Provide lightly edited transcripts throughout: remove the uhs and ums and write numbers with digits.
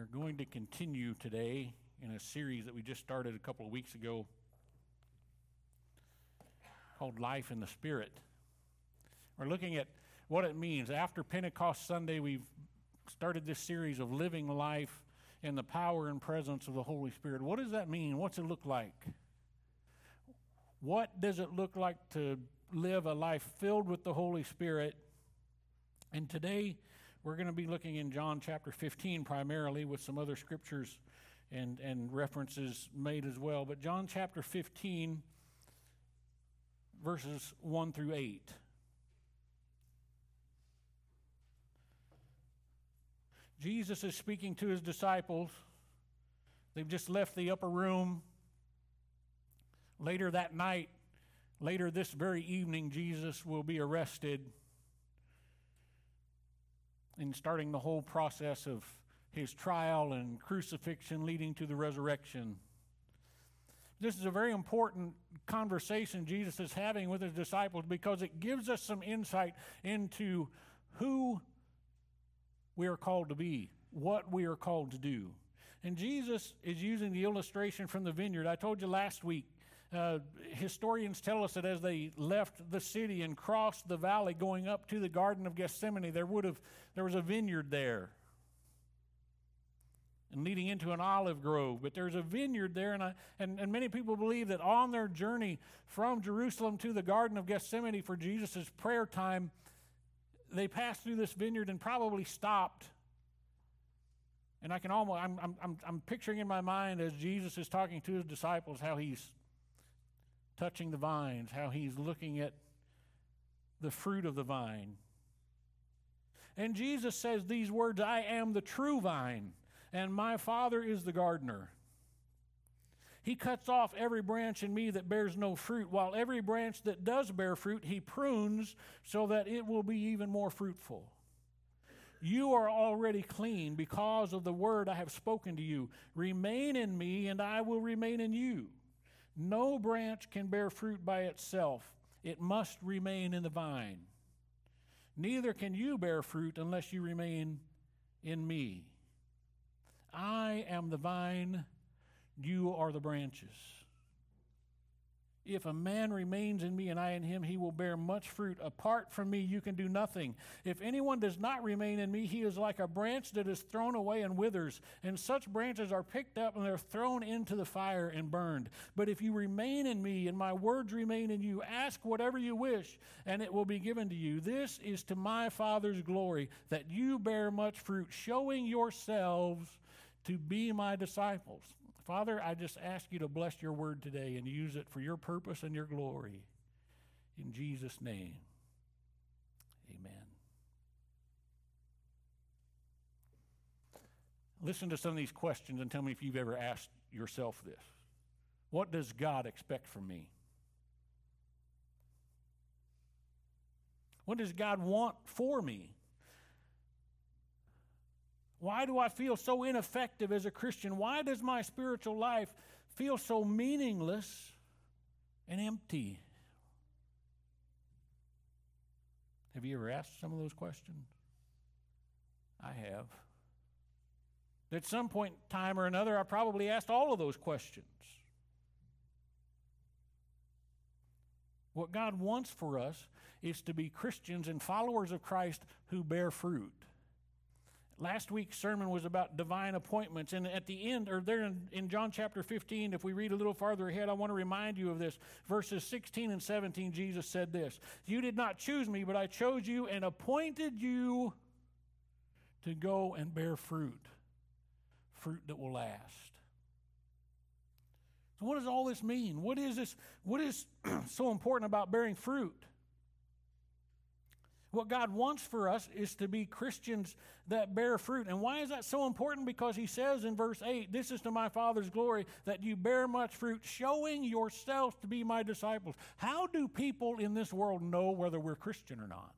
We're going to continue today in a series that we just started a couple of weeks ago called Life in the Spirit. We're looking at what it means. After Pentecost Sunday, we've started this series of living life in the power and presence of the Holy Spirit. What does that mean? What's it look like? What does it look like to live a life filled with the Holy Spirit? And today, we're going to be looking in John chapter 15 primarily, with some other scriptures and references made as well. But John chapter 15, verses 1 through 8. Jesus is speaking to his disciples. They've just left the upper room. Later that night, later this very evening, Jesus will be arrested, and starting the whole process of his trial and crucifixion leading to the resurrection. This is a very important conversation Jesus is having with his disciples because it gives us some insight into who we are called to be, what we are called to do. And Jesus is using the illustration from the vineyard. I told you last week, historians tell us that as they left the city and crossed the valley going up to the Garden of Gethsemane, there was a vineyard there and leading into an olive grove. But there's a vineyard there, and many people believe that on their journey from Jerusalem to the Garden of Gethsemane for Jesus' prayer time, they passed through this vineyard and probably stopped. And I can almost, I'm picturing in my mind as Jesus is talking to his disciples how he's touching the vines, how he's looking at the fruit of the vine. And Jesus says these words, "I am the true vine, and my Father is the gardener. He cuts off every branch in me that bears no fruit, while every branch that does bear fruit, he prunes so that it will be even more fruitful. You are already clean because of the word I have spoken to you. Remain in me, and I will remain in you. No branch can bear fruit by itself. It must remain in the vine. Neither can you bear fruit unless you remain in me. I am the vine, you are the branches. If a man remains in me and I in him, he will bear much fruit. Apart from me, you can do nothing. If anyone does not remain in me, he is like a branch that is thrown away and withers. And such branches are picked up and they're thrown into the fire and burned. But if you remain in me and my words remain in you, ask whatever you wish, and it will be given to you. This is to my Father's glory, that you bear much fruit, showing yourselves to be my disciples." Father, I just ask you to bless your word today and use it for your purpose and your glory. In Jesus' name, amen. Listen to some of these questions and tell me if you've ever asked yourself this. What does God expect from me? What does God want for me? Why do I feel so ineffective as a Christian? Why does my spiritual life feel so meaningless and empty? Have you ever asked some of those questions? I have. At some point in time or another, I probably asked all of those questions. What God wants for us is to be Christians and followers of Christ who bear fruit. Last week's sermon was about divine appointments, and at the end, or there in John chapter 15, if we read a little farther ahead, I want to remind you of this. Verses 16 and 17, Jesus said this, "You did not choose me, but I chose you and appointed you to go and bear fruit that will last." So what does all this mean? What is this? What is so important about bearing fruit? What God wants for us is to be Christians that bear fruit. And why is that so important? Because he says in verse 8, "This is to my Father's glory, that you bear much fruit, showing yourselves to be my disciples." How do people in this world know whether we're Christian or not?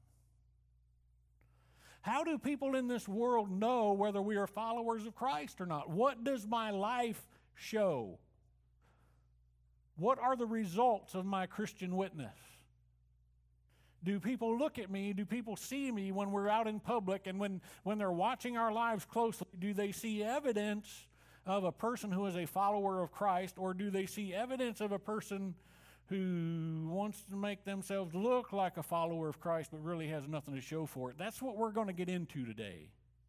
How do people in this world know whether we are followers of Christ or not? What does my life show? What are the results of my Christian witness? Do people look at me? Do people see me when we're out in public? And when they're watching our lives closely, do they see evidence of a person who is a follower of Christ, or do they see evidence of a person who wants to make themselves look like a follower of Christ but really has nothing to show for it? That's what we're going to get into today.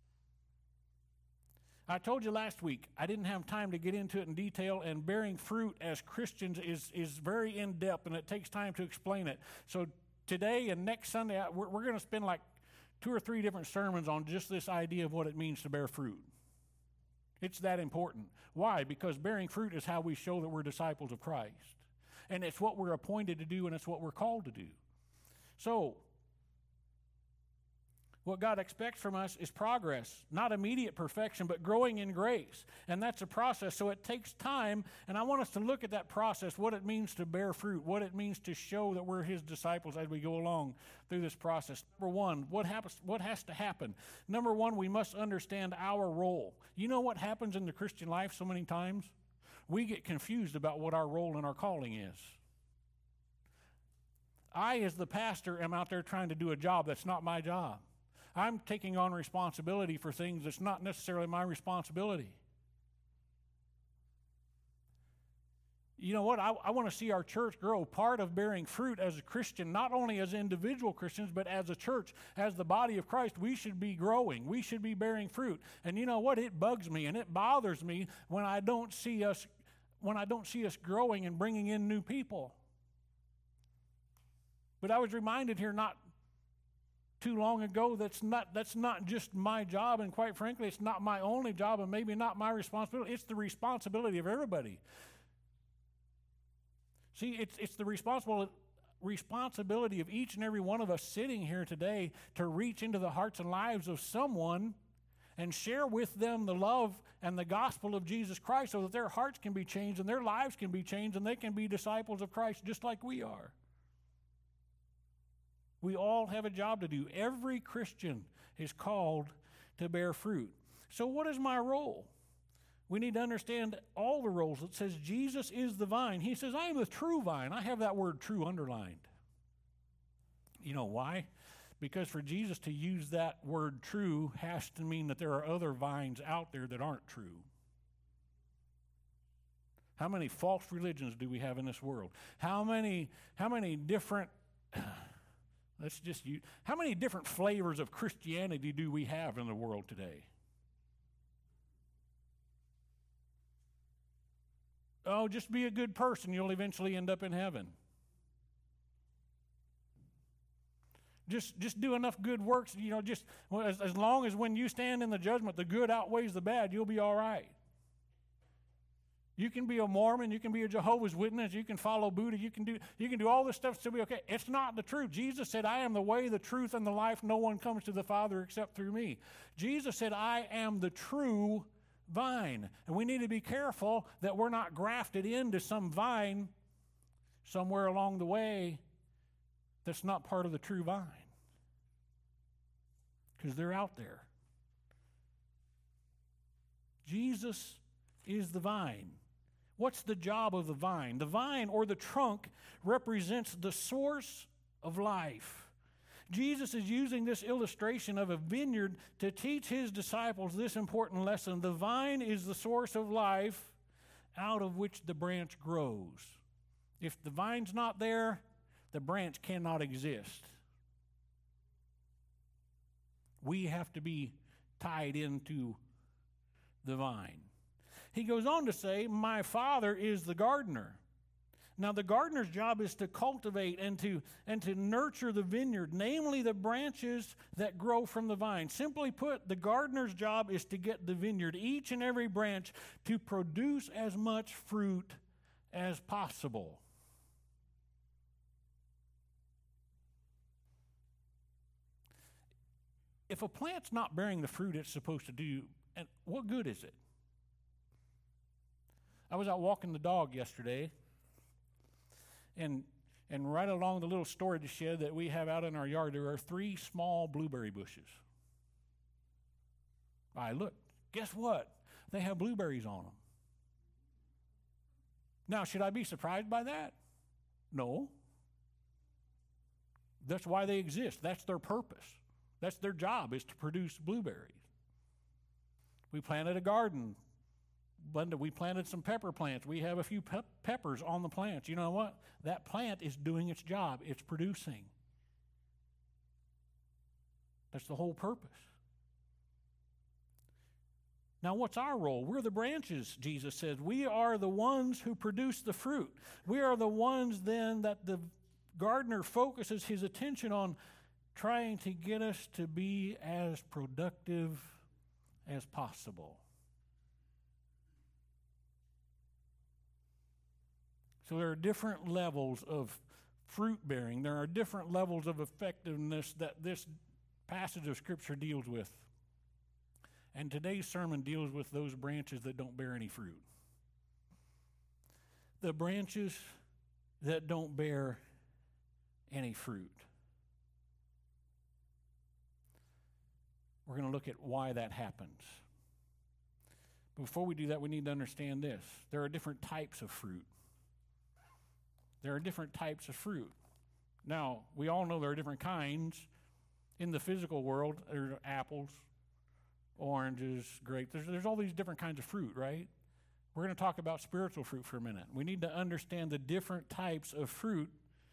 I told you last week I didn't have time to get into it in detail, and bearing fruit as Christians is very in-depth, and it takes time to explain it. So today and next Sunday, we're going to spend like 2 or 3 different sermons on just this idea of what it means to bear fruit. It's that important. Why? Because bearing fruit is how we show that we're disciples of Christ. And it's what we're appointed to do, and it's what we're called to do. So, what God expects from us is progress, not immediate perfection, but growing in grace. And that's a process, so it takes time. And I want us to look at that process, what it means to bear fruit, what it means to show that we're His disciples as we go along through this process. Number one, what has to happen? Number one, we must understand our role. You know what happens in the Christian life so many times? We get confused about what our role and our calling is. I, as the pastor, am out there trying to do a job that's not my job. I'm taking on responsibility for things that's not necessarily my responsibility. You know what? I want to see our church grow. Part of bearing fruit as a Christian, not only as individual Christians, but as a church, as the body of Christ, we should be growing. We should be bearing fruit. And you know what? It bugs me and it bothers me when I don't see us growing and bringing in new people. But I was reminded here not too long ago that's not just my job, and quite frankly, it's not my only job, and maybe not my responsibility. It's the responsibility of everybody. See, it's the responsibility of each and every one of us sitting here today to reach into the hearts and lives of someone and share with them the love and the gospel of Jesus Christ, so that their hearts can be changed and their lives can be changed and they can be disciples of Christ just like we are. We all have a job to do. Every Christian is called to bear fruit. So what is my role? We need to understand all the roles. It says Jesus is the vine. He says, I am the true vine. I have that word true underlined. You know why? Because for Jesus to use that word true has to mean that there are other vines out there that aren't true. How many false religions do we have in this world? How many different... how many different flavors of Christianity do we have in the world today? Oh, just be a good person, you'll eventually end up in heaven. Just do enough good works, as long as when you stand in the judgment, the good outweighs the bad, you'll be all right. You can be a Mormon, you can be a Jehovah's Witness, you can follow Buddha, you can do all this stuff still be okay. It's not the truth. Jesus said, I am the way, the truth, and the life. No one comes to the Father except through me. Jesus said, I am the true vine. And we need to be careful that we're not grafted into some vine somewhere along the way that's not part of the true vine. Because they're out there. Jesus is the vine. What's the job of the vine? The vine, or the trunk, represents the source of life. Jesus is using this illustration of a vineyard to teach his disciples this important lesson. The vine is the source of life out of which the branch grows. If the vine's not there, the branch cannot exist. We have to be tied into the vine. He goes on to say, my Father is the gardener. Now, the gardener's job is to cultivate and to nurture the vineyard, namely the branches that grow from the vine. Simply put, the gardener's job is to get the vineyard, each and every branch, to produce as much fruit as possible. If a plant's not bearing the fruit it's supposed to do, and what good is it? I was out walking the dog yesterday, and right along the little storage shed that we have out in our yard, there are 3 small blueberry bushes. I looked. Guess what? They have blueberries on them. Now, should I be surprised by that? No. That's why they exist. That's their purpose. That's their job, is to produce blueberries. We planted a garden. We planted some pepper plants. We have a few peppers on the plants. You know what? That plant is doing its job. It's producing. That's the whole purpose. Now, what's our role? We're the branches, Jesus says. We are the ones who produce the fruit. We are the ones then that the gardener focuses his attention on, trying to get us to be as productive as possible. So there are different levels of fruit bearing. There are different levels of effectiveness that this passage of Scripture deals with. And today's sermon deals with those branches that don't bear any fruit. The branches that don't bear any fruit. We're going to look at why that happens. Before we do that, we need to understand this. There are different types of fruit. There are different types of fruit. Now, we all know there are different kinds. In the physical world, there are apples, oranges, grapes. There's all these different kinds of fruit, right? We're going to talk about spiritual fruit for a minute. We need to understand the different types of fruit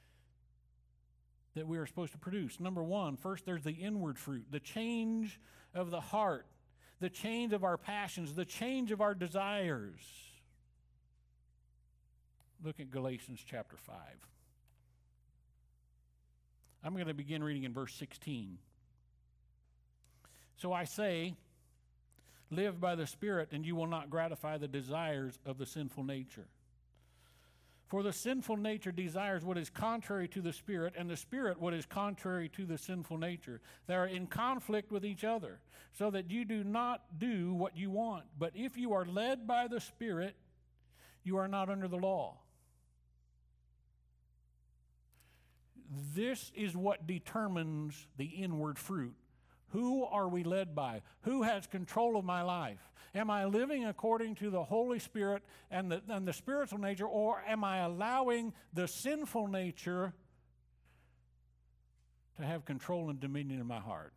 that we are supposed to produce. Number one, first there's the inward fruit, the change of the heart, the change of our passions, the change of our desires. Look at Galatians chapter 5. I'm going to begin reading in verse 16. So I say, live by the Spirit, and you will not gratify the desires of the sinful nature. For the sinful nature desires what is contrary to the Spirit, and the Spirit what is contrary to the sinful nature. They are in conflict with each other, so that you do not do what you want. But if you are led by the Spirit, you are not under the law. This is what determines the inward fruit. Who are we led by? Who has control of my life? Am I living according to the Holy Spirit and the spiritual nature, or am I allowing the sinful nature to have control and dominion in my heart?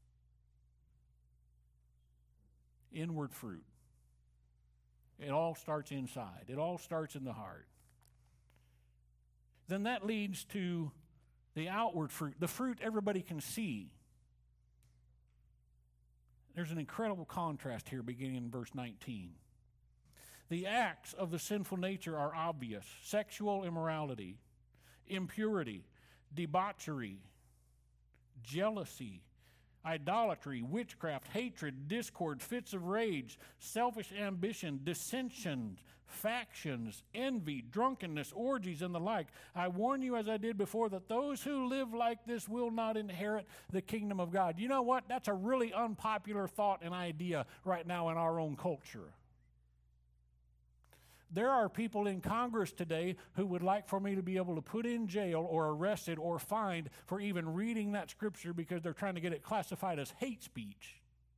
Inward fruit. It all starts inside. It all starts in the heart. Then that leads to the outward fruit, the fruit everybody can see. There's an incredible contrast here beginning in verse 19. The acts of the sinful nature are obvious: sexual immorality, impurity, debauchery, jealousy, idolatry, witchcraft, hatred, discord, fits of rage, selfish ambition, dissensions, factions, envy, drunkenness, orgies, and the like. I warn you, as I did before, that those who live like this will not inherit the kingdom of God. You know what? That's a really unpopular thought and idea right now in our own culture. There are people in Congress today who would like for me to be able to put in jail or arrested or fined for even reading that scripture because they're trying to get it classified as hate speech.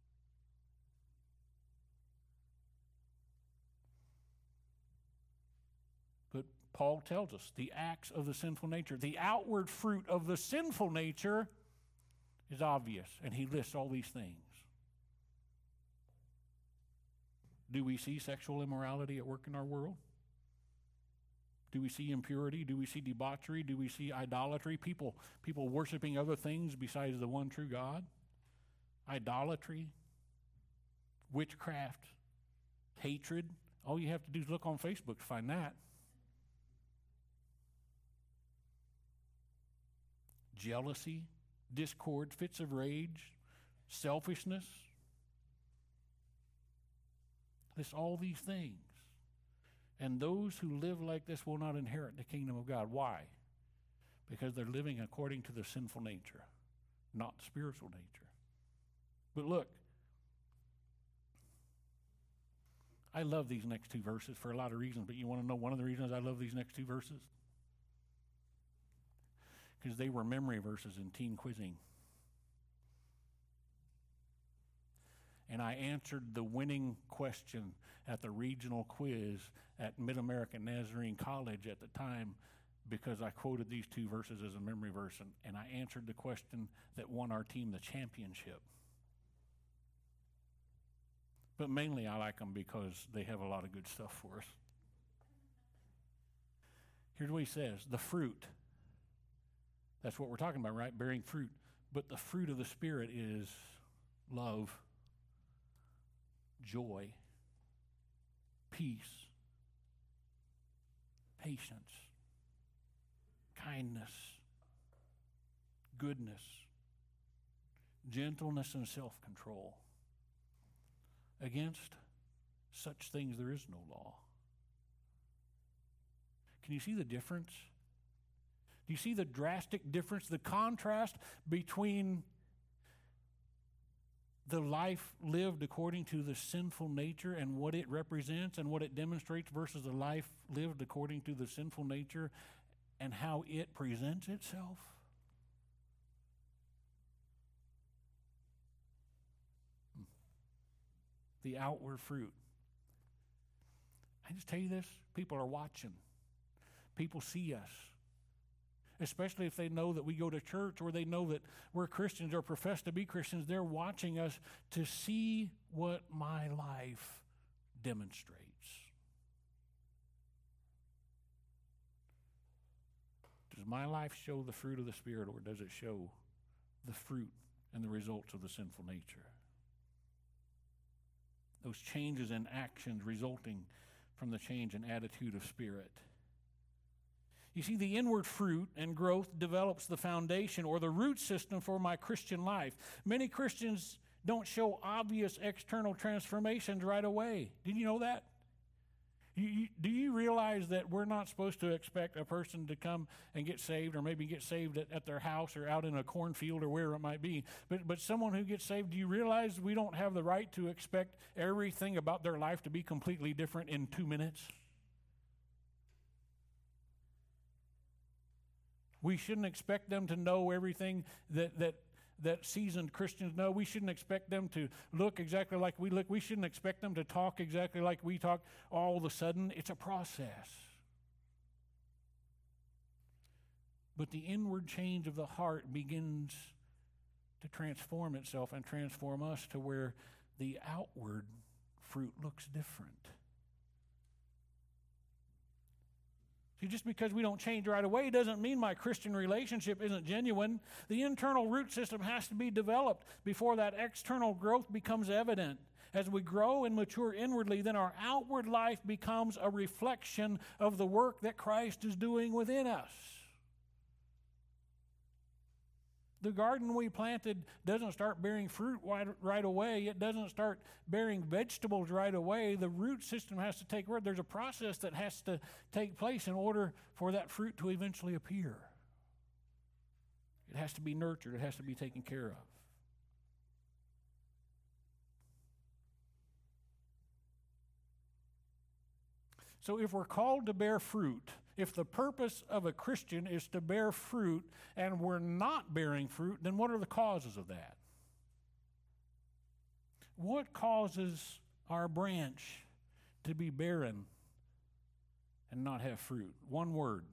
But Paul tells us the acts of the sinful nature, the outward fruit of the sinful nature is obvious, and he lists all these things. Do we see sexual immorality at work in our world? Do we see impurity? Do we see debauchery? Do we see idolatry? People worshiping other things besides the one true God? Idolatry, witchcraft, hatred. All you have to do is look on Facebook to find that. Jealousy, discord, fits of rage, selfishness. List all these things. And those who live like this will not inherit the kingdom of God. Why? Because they're living according to the sinful nature, not the spiritual nature. But look, I love these next two verses for a lot of reasons, but you want to know one of the reasons I love these next two verses? Because they were memory verses in teen quizzing. And I answered the winning question at the regional quiz at Mid-American Nazarene College at the time because I quoted these two verses as a memory verse, and I answered the question that won our team the championship. But mainly I like them because they have a lot of good stuff for us. Here's what he says, the fruit. That's what we're talking about, right? Bearing fruit. But the fruit of the Spirit is love, joy, peace, patience, kindness, goodness, gentleness, and self-control. Against such things there is no law. Can you see the difference? Do you see the drastic difference, the contrast between the life lived according to the sinful nature and what it represents and what it demonstrates versus the life lived according to the sinful nature and how it presents itself? The outward fruit. I just tell you this, people are watching. People see us. Especially if they know that we go to church or they know that we're Christians or profess to be Christians, they're watching us to see what my life demonstrates. Does my life show the fruit of the Spirit, or does it show the fruit and the results of the sinful nature? Those changes in actions resulting from the change in attitude of spirit. You see, the inward fruit and growth develops the foundation or the root system for my Christian life. Many Christians don't show obvious external transformations right away. Did you know that? Do you realize that we're not supposed to expect a person to come and get saved, or maybe get saved at their house or out in a cornfield or wherever it might be? But someone who gets saved, do you realize we don't have the right to expect everything about their life to be completely different in 2 minutes? We shouldn't expect them to know everything that seasoned Christians know. We shouldn't expect them to look exactly like we look. We shouldn't expect them to talk exactly like we talk all of a sudden. It's a process. But the inward change of the heart begins to transform itself and transform us to where the outward fruit looks different. See, just because we don't change right away doesn't mean my Christian relationship isn't genuine. The internal root system has to be developed before that external growth becomes evident. As we grow and mature inwardly, then our outward life becomes a reflection of the work that Christ is doing within us. The garden we planted doesn't start bearing fruit right away. It doesn't start bearing vegetables right away. The root system has to take root. There's a process that has to take place in order for that fruit to eventually appear. It has to be nurtured. It has to be taken care of. So if we're called to bear fruit, if the purpose of a Christian is to bear fruit and we're not bearing fruit, then what are the causes of that? What causes our branch to be barren and not have fruit? One word.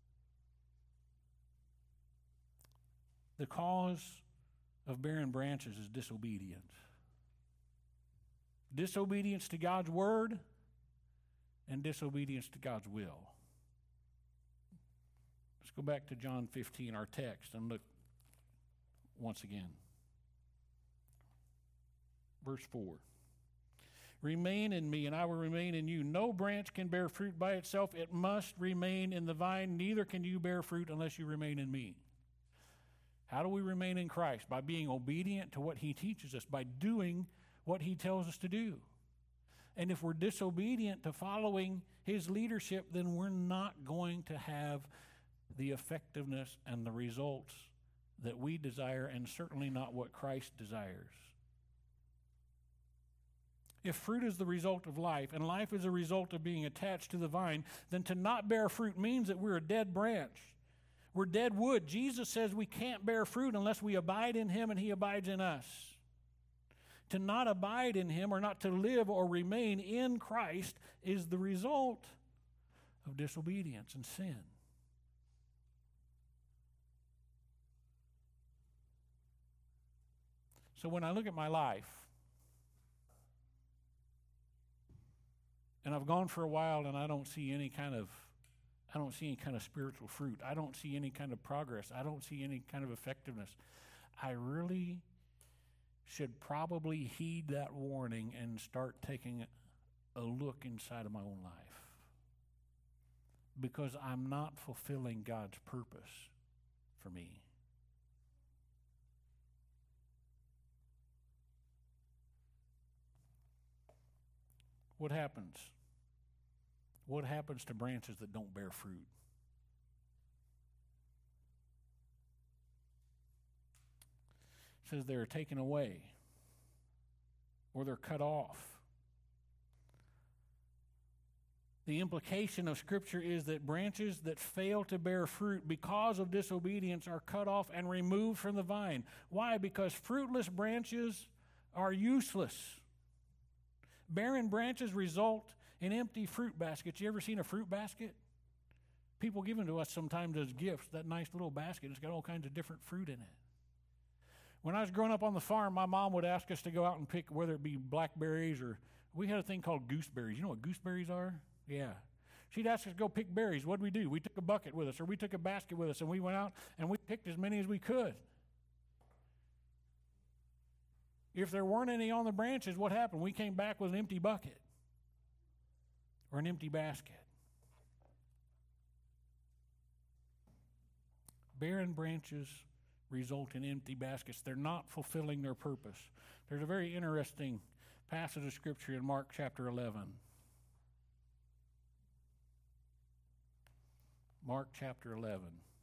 The cause of barren branches is disobedience. Disobedience to God's word and disobedience to God's will. Let's go back to John 15, our text, and look once again. Verse 4. Remain in me, and I will remain in you. No branch can bear fruit by itself. It must remain in the vine. Neither can you bear fruit unless you remain in me. How do we remain in Christ? By being obedient to what he teaches us, by doing what he tells us to do. And if we're disobedient to following his leadership, then we're not going to have the effectiveness and the results that we desire, and certainly not what Christ desires. If fruit is the result of life, and life is a result of being attached to the vine, then to not bear fruit means that we're a dead branch. We're dead wood. Jesus says we can't bear fruit unless we abide in him and he abides in us. To not abide in him, or not to live or remain in Christ, is the result of disobedience and sin. So when I look at my life, and I've gone for a while and I don't see any kind of spiritual fruit. I don't see any kind of progress. I don't see any kind of effectiveness. I really should probably heed that warning and start taking a look inside of my own life, because I'm not fulfilling God's purpose for me. What happens? What happens to branches that don't bear fruit? It says they're taken away or they're cut off. The implication of Scripture is that branches that fail to bear fruit because of disobedience are cut off and removed from the vine. Why? Because fruitless branches are useless. Barren branches result in empty fruit baskets. You ever seen a fruit basket? People give them to us sometimes as gifts, that nice little basket. It's got all kinds of different fruit in it. When I was growing up on the farm, my mom would ask us to go out and pick, whether it be blackberries or, we had a thing called gooseberries. You know what gooseberries are? Yeah. She'd ask us to go pick berries. What did we do? We took a bucket with us, or we took a basket with us, and we went out and we picked as many as we could. If there weren't any on the branches, what happened? We came back with an empty bucket or an empty basket. Barren branches result in empty baskets. They're not fulfilling their purpose. There's a very interesting passage of Scripture in Mark chapter 11. Mark chapter 11.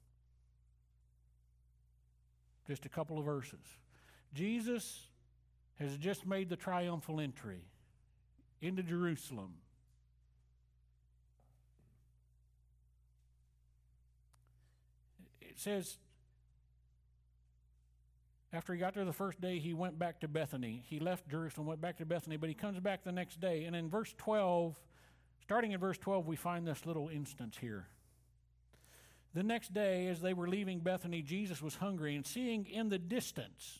Just a couple of verses. Jesus has just made the triumphal entry into Jerusalem. It says, after he got there the first day, he went back to Bethany. He left Jerusalem, went back to Bethany, but he comes back the next day. And in verse 12, starting in verse 12, we find this little instance here. The next day, as they were leaving Bethany, Jesus was hungry, and seeing in the distance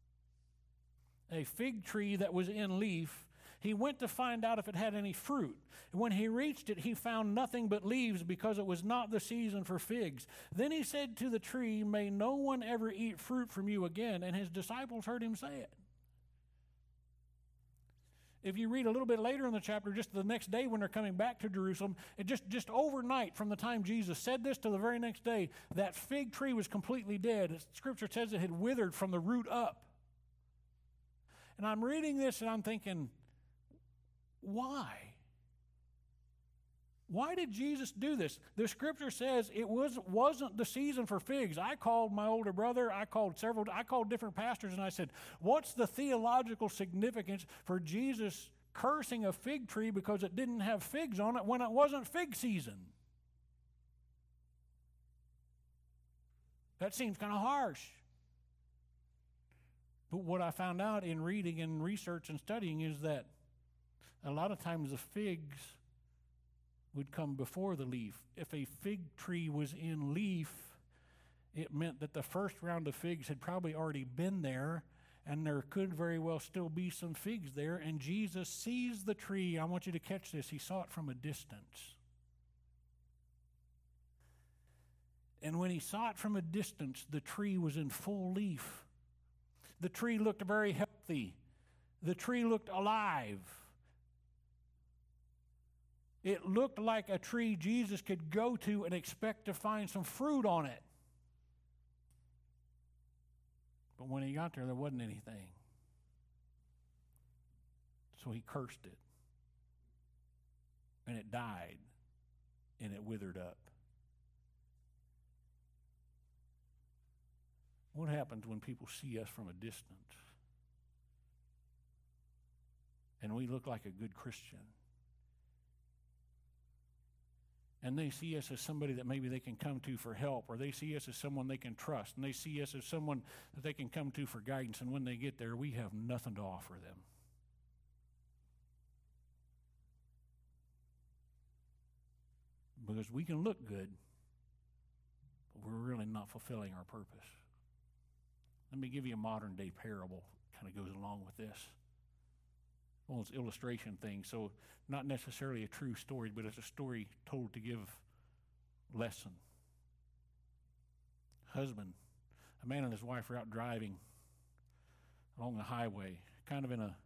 a fig tree that was in leaf, he went to find out if it had any fruit. And when he reached it, he found nothing but leaves, because it was not the season for figs. Then he said to the tree, "May no one ever eat fruit from you again." And his disciples heard him say it. If you read a little bit later in the chapter, just the next day when they're coming back to Jerusalem, it just overnight from the time Jesus said this to the very next day, that fig tree was completely dead. Scripture says it had withered from the root up. And I'm reading this and I'm thinking, why? Why did Jesus do this? The Scripture says it wasn't the season for figs. I called my older brother, I called different pastors, and I said, what's the theological significance for Jesus cursing a fig tree because it didn't have figs on it when it wasn't fig season? That seems kind of harsh. But what I found out in reading and research and studying is that a lot of times the figs would come before the leaf. If a fig tree was in leaf, it meant that the first round of figs had probably already been there, and there could very well still be some figs there. And Jesus sees the tree. I want you to catch this. He saw it from a distance. And when he saw it from a distance, the tree was in full leaf. The tree looked very healthy. The tree looked alive. It looked like a tree Jesus could go to and expect to find some fruit on it. But when he got there, there wasn't anything. So he cursed it. And it died. And it withered up. What happens when people see us from a distance? And we look like a good Christian. And they see us as somebody that maybe they can come to for help, or they see us as someone they can trust, and they see us as someone that they can come to for guidance, and when they get there, we have nothing to offer them. Because we can look good, but we're really not fulfilling our purpose. Let me give you a modern day parable, kind of goes along with this. Well, it's illustration thing, so not necessarily a true story, but it's a story told to give lesson. Husband, a man and his wife are out driving along the highway, kind of in a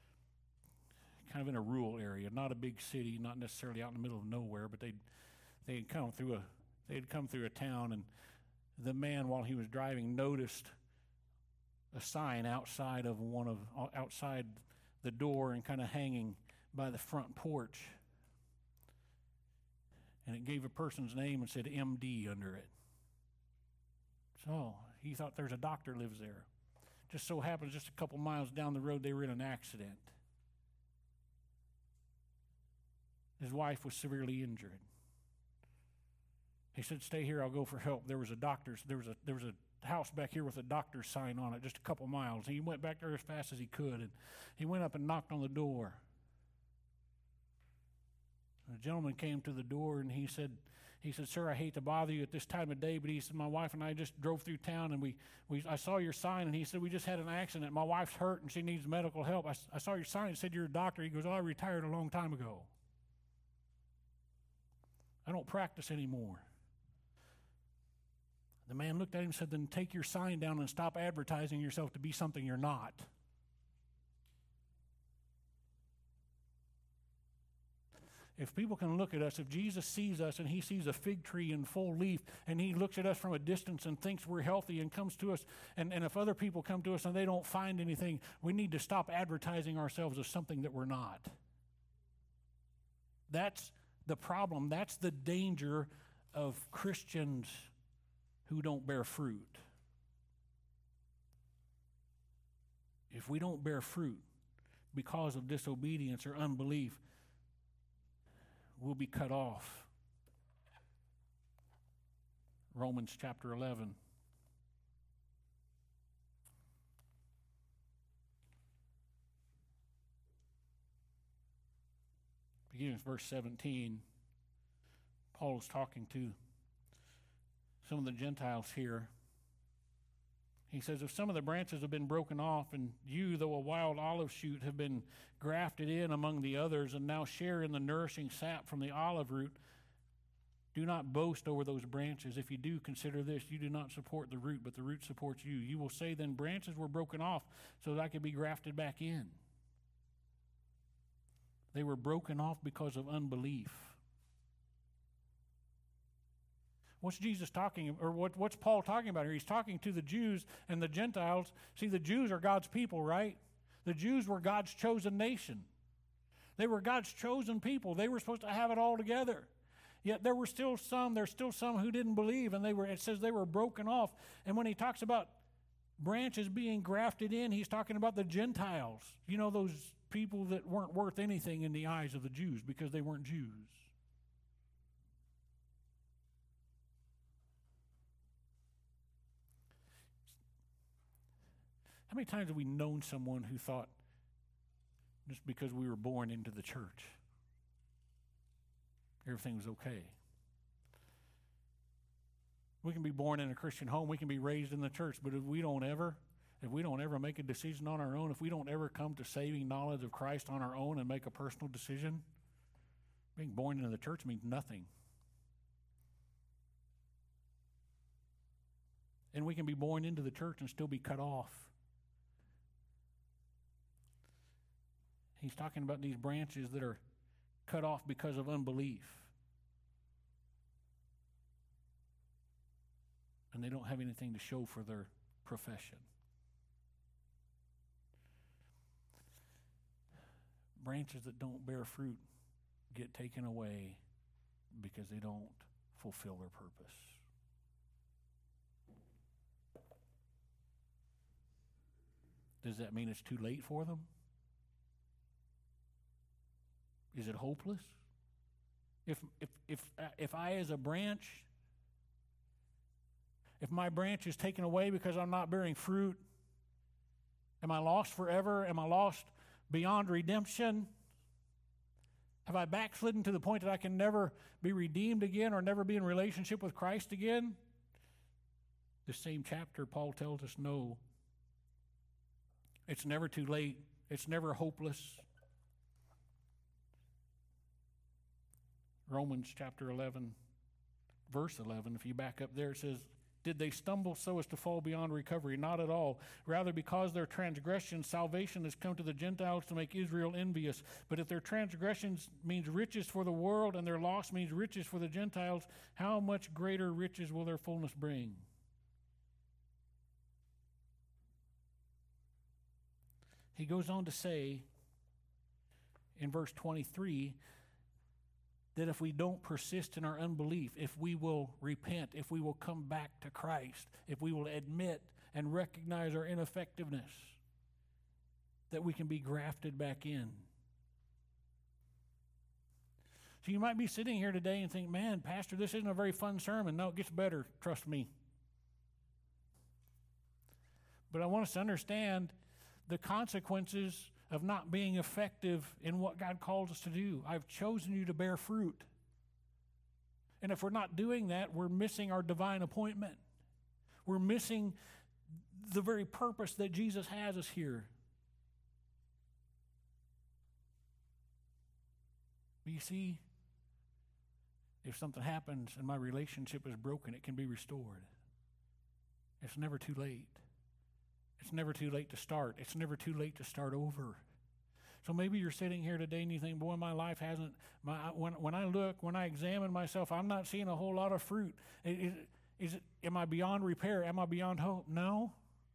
rural area, not a big city, not necessarily out in the middle of nowhere, but they had come through a town, and the man, while he was driving, noticed a sign outside the door and kind of hanging by the front porch, and it gave a person's name and said MD under it. So he thought there's a doctor lives there. Just so happens, just a couple miles down the road, they were in an accident. His wife was severely injured. He said, "Stay here, I'll go for help." There was a house back here with a doctor's sign on it, just a couple miles. He went back there as fast as he could, and he went up and knocked on the door. The gentleman came to the door, and he said, "Sir, I hate to bother you at this time of day," but he said, "My wife and I just drove through town, and I saw your sign," and he said, "We just had an accident. My wife's hurt, and she needs medical help. I saw your sign. It said you're a doctor." He goes, "Oh, I retired a long time ago. I don't practice anymore." The man looked at him and said, "Then take your sign down and stop advertising yourself to be something you're not." If people can look at us, if Jesus sees us and he sees a fig tree in full leaf, and he looks at us from a distance and thinks we're healthy and comes to us, and if other people come to us and they don't find anything, we need to stop advertising ourselves as something that we're not. That's the problem. That's the danger of Christians who don't bear fruit. If we don't bear fruit because of disobedience or unbelief, we'll be cut off. Romans chapter 11. Beginning with verse 17, Paul is talking to some of the Gentiles here. He says, "If some of the branches have been broken off, and you, though a wild olive shoot, have been grafted in among the others, and now share in the nourishing sap from the olive root, do not boast over those branches. If you do, consider this: you do not support the root, but the root supports you. You will say, then branches were broken off so that I could be grafted back in." They were broken off because of unbelief. What's Jesus talking, or what's Paul talking about here? He's talking to the Jews and the Gentiles. See, the Jews are God's people, right? The Jews were God's chosen nation. They were God's chosen people. They were supposed to have it all together. Yet there's still some who didn't believe, and it says they were broken off. And when he talks about branches being grafted in, he's talking about the Gentiles. You know, those people that weren't worth anything in the eyes of the Jews because they weren't Jews. How many times have we known someone who thought just because we were born into the church, everything was okay? We can be born in a Christian home, we can be raised in the church, but if we don't ever make a decision on our own, if we don't ever come to saving knowledge of Christ on our own and make a personal decision, being born into the church means nothing. And we can be born into the church and still be cut off. He's talking about these branches that are cut off because of unbelief. And they don't have anything to show for their profession. Branches that don't bear fruit get taken away because they don't fulfill their purpose. Does that mean it's too late for them? Is it hopeless? If I as a branch, if my branch is taken away because I'm not bearing fruit, am I lost forever? Am I lost beyond redemption? Have I backslidden to the point that I can never be redeemed again or never be in relationship with Christ again? The same chapter, Paul tells us no. It's never too late. It's never hopeless. Romans chapter 11, verse 11, if you back up there, it says, did they stumble so as to fall beyond recovery? Not at all. Rather, because their transgressions, salvation has come to the Gentiles to make Israel envious. But if their transgressions means riches for the world and their loss means riches for the Gentiles, how much greater riches will their fullness bring? He goes on to say in verse 23 that if we don't persist in our unbelief, if we will repent, if we will come back to Christ, if we will admit and recognize our ineffectiveness, that we can be grafted back in. So you might be sitting here today and think, man, Pastor, this isn't a very fun sermon. No, it gets better, trust me. But I want us to understand the consequences of not being effective in what God calls us to do. I've chosen you to bear fruit. And if we're not doing that, we're missing our divine appointment. We're missing the very purpose that Jesus has us here. But you see, if something happens and my relationship is broken, it can be restored. It's never too late. It's never too late to start. It's never too late to start over. So maybe you're sitting here today and you think, boy, my life hasn't, when I examine myself, I'm not seeing a whole lot of fruit. Am I beyond repair? Am I beyond hope? No.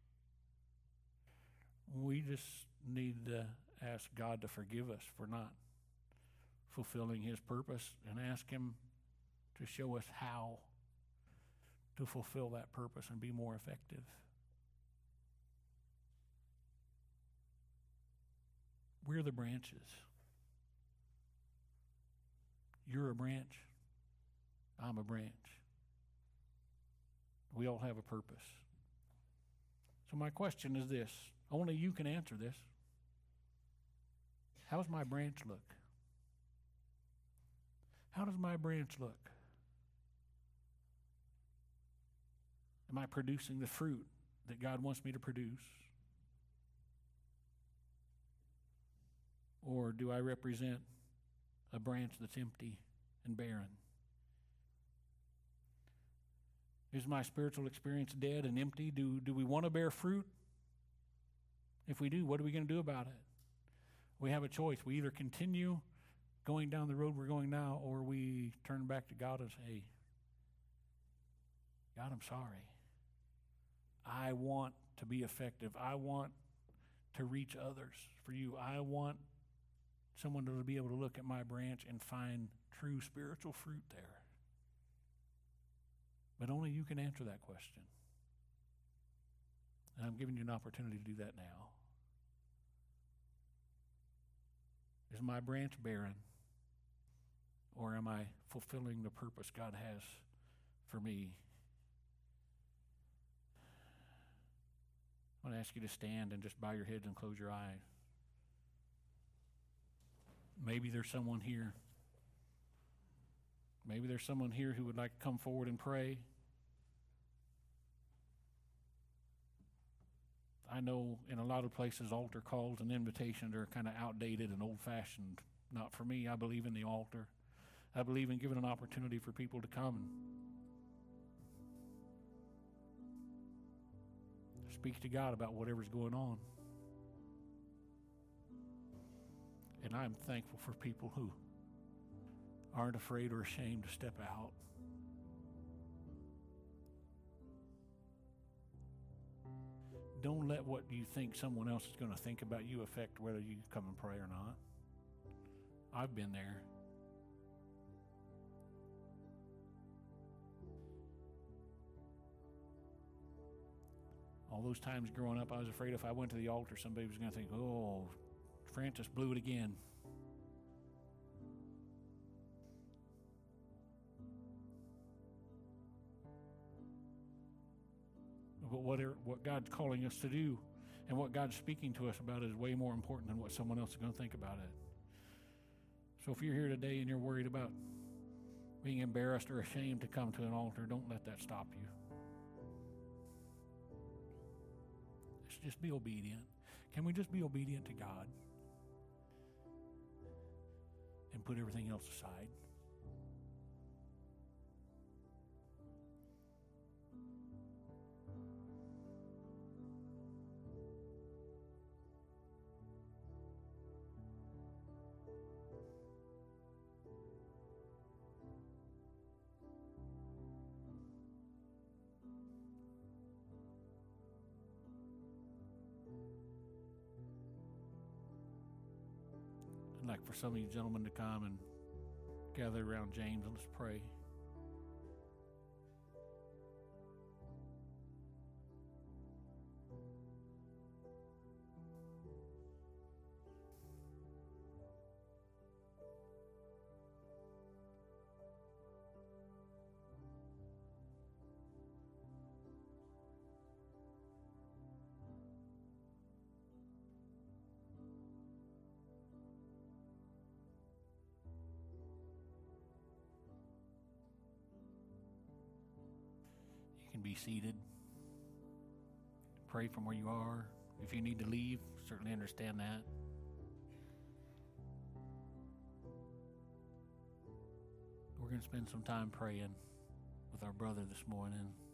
We just need to ask God to forgive us for not fulfilling His purpose and ask Him to show us how to fulfill that purpose and be more effective. We're the branches. You're a branch. I'm a branch. We all have a purpose. So my question is this. Only you can answer this. How's my branch look? How does my branch look? Am I producing the fruit that God wants me to produce? Or do I represent a branch that's empty and barren? Is my spiritual experience dead and empty? Do we want to bear fruit? If we do, what are we going to do about it? We have a choice. We either continue going down the road we're going now, or we turn back to God and say, God, I'm sorry. I want to be effective. I want to reach others for you. I want someone to be able to look at my branch and find true spiritual fruit there. But only you can answer that question. And I'm giving you an opportunity to do that now. Is my branch barren? Or am I fulfilling the purpose God has for me? I want to ask you to stand and just bow your heads and close your eyes. Maybe there's someone here. Maybe there's someone here who would like to come forward and pray. I know in a lot of places altar calls and invitations are kind of outdated and old-fashioned. Not for me. I believe in the altar. I believe in giving an opportunity for people to come and speak to God about whatever's going on. And I'm thankful for people who aren't afraid or ashamed to step out. Don't let what you think someone else is going to think about you affect whether you come and pray or not. I've been there. All those times growing up, I was afraid if I went to the altar, somebody was going to think, oh, Francis blew it again. But what God's calling us to do and what God's speaking to us about is way more important than what someone else is going to think about it. So if you're here today and you're worried about being embarrassed or ashamed to come to an altar, don't let that stop you. Just be obedient. Can we just be obedient to God and put everything else aside? I'd like for some of you gentlemen to come and gather around James and let's pray. You can be seated. Pray from where you are. If you need to leave, certainly understand that. We're going to spend some time praying with our brother this morning.